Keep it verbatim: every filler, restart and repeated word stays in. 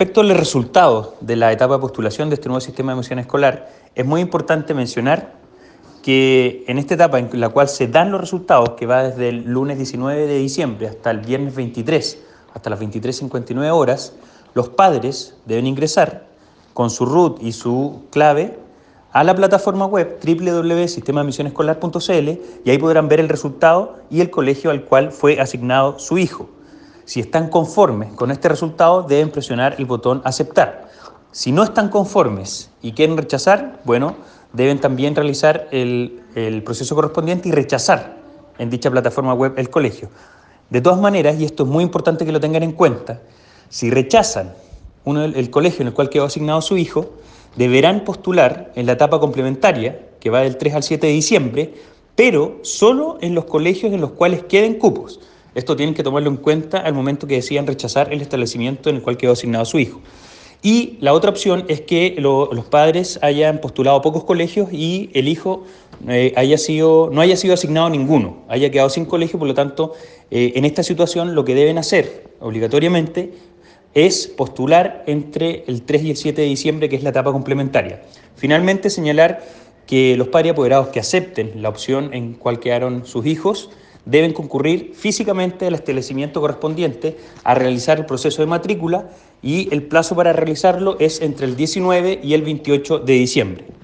Respecto a los resultados de la etapa de postulación de este nuevo sistema de admisión escolar, es muy importante mencionar que en esta etapa en la cual se dan los resultados, que va desde el lunes diecinueve de diciembre hasta el viernes veintitrés, hasta las veintitrés cincuenta y nueve horas, los padres deben ingresar con su root y su clave a la plataforma web doble u doble u doble u punto sistema de admisión escolar punto c l y ahí podrán ver el resultado y el colegio al cual fue asignado su hijo. Si están conformes con este resultado, deben presionar el botón aceptar. Si no están conformes y quieren rechazar, bueno, deben también realizar el, el proceso correspondiente y rechazar en dicha plataforma web el colegio. De todas maneras, y esto es muy importante que lo tengan en cuenta, si rechazan uno, el colegio en el cual quedó asignado su hijo, deberán postular en la etapa complementaria, que va del tres al siete de diciembre, pero solo en los colegios en los cuales queden cupos. Esto tienen que tomarlo en cuenta al momento que decidan rechazar el establecimiento en el cual quedó asignado su hijo. Y la otra opción es que lo, los padres hayan postulado pocos colegios y el hijo eh, haya sido, no haya sido asignado a ninguno, haya quedado sin colegio. Por lo tanto, eh, en esta situación lo que deben hacer obligatoriamente es postular entre el tres y el siete de diciembre, que es la etapa complementaria. Finalmente, señalar que los padres apoderados que acepten la opción en cual quedaron sus hijos deben concurrir físicamente al establecimiento correspondiente a realizar el proceso de matrícula y el plazo para realizarlo es entre el diecinueve y el veintiocho de diciembre.